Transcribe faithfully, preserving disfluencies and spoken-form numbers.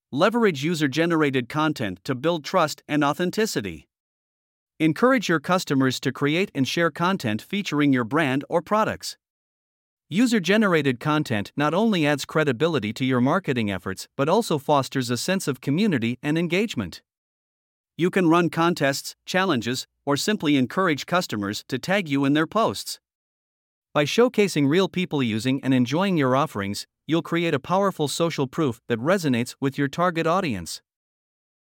Leverage user-generated content to build trust and authenticity. Encourage your customers to create and share content featuring your brand or products. User-generated content not only adds credibility to your marketing efforts but also fosters a sense of community and engagement. You can run contests, challenges, or simply encourage customers to tag you in their posts. By showcasing real people using and enjoying your offerings, you'll create a powerful social proof that resonates with your target audience.